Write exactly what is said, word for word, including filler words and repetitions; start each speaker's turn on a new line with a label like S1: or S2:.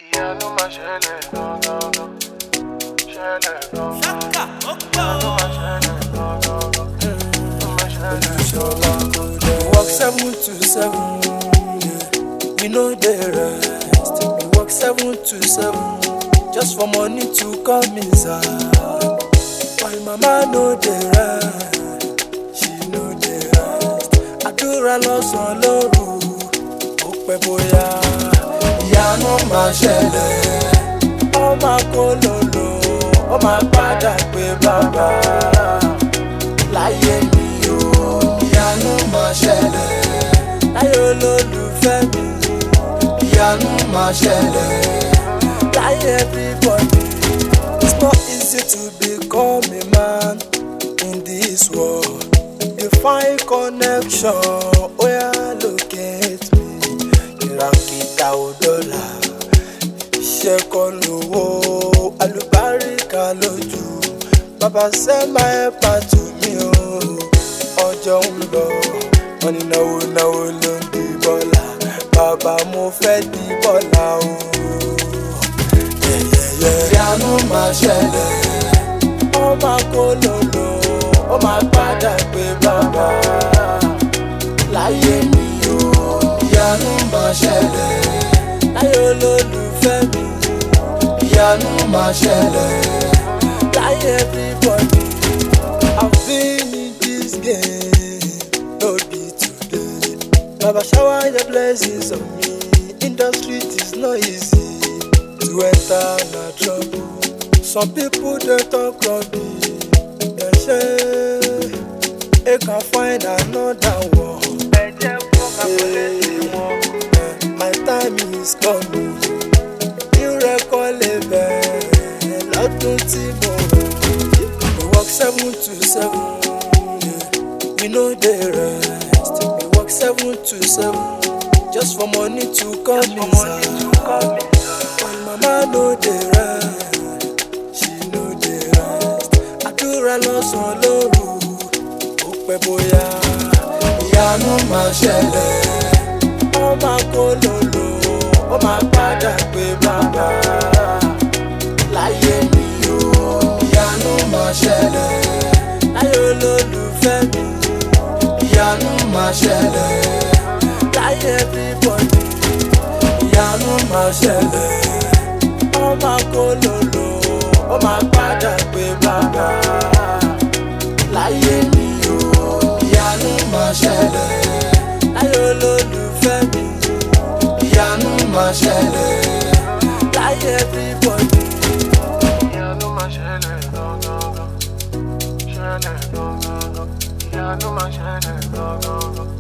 S1: Ìyanu máa ṣẹlẹ̀ gangan, ṣẹlẹ̀ gangan. Ìyanu máa ṣẹlẹ̀ gangan, máa ṣẹlẹ̀ gangan.
S2: We work seven to seven, yeah. We know the rest. We work seven to seven, just for money to come inside. My mama know the rest, she know the rest. Àdúrà lọ́sàn-án lóru, ó pẹ́ bóyá. Ìyanu máa ṣẹlẹ̀, ó máa kó lòlò, ó máa padà pé bàbá. Láyé mi o, ìyanu máa ṣẹlẹ̀. Láyé olólùfẹ́ mi, ìyanu máa ṣẹlẹ̀. Láyé everybody, it's not easy to become a man in this world. You find connection, oh yeah, look at me. Ìràkìtà ò dọ́là, iṣẹ́ kan lówó, àlùbáríkà lójú. Bàbá send my helper to me o, ọjọ́ ń lọ, wọ́n ní náwó náwó ló ń di bọ́lá. Bàbá mo fẹ́ di bọ́lá o. Ìyanu máa ṣẹlẹ̀, ó máa kó lòlò, ó máa padà pé bàbá. Láyé mi o, ìyanu máa ṣẹlẹ̀. Láyé olólùfẹ́ mi, ìyanu máa ṣẹlẹ̀. Láyé everybody, I've been in this game, no be today. Baba shower your blessings on me. Industry is not easy to enter na trouble. Some people dey talk rubbish, dem say they can find another one. My time is coming, new record label lọ́dún tí mo rò. We work seven to seven, yeah. We know the rest. We work seven to seven, just for money to come inside. My mama know the rest, she know the rest. Àdúrà lọ́sàn-án lóru, ó pẹ́ bóyá. Ìyanu máa ṣẹlẹ̀, ó máa kó lòlò, ó máa padà pé bàbá. Láyé mi o, ìyanu máa ṣẹlẹ̀. Láyé olólùfẹ́ mi, ìyanu máa ṣẹlẹ̀. Láyé everybody, ìyanu máa ṣẹlẹ̀. Ó máa kó lòlò, ó máa padà pé bàbá. Láyé mi o, ìyanu máa ṣẹlẹ̀. Láyé olólùfẹ́ mi, ìyanu máa ṣẹlẹ̀. Láyé everybody.
S1: Ìyanu máa ṣẹlẹ̀ gangan, ṣẹlẹ̀ gangan. Ìyanu máa ṣẹlẹ̀ gangan.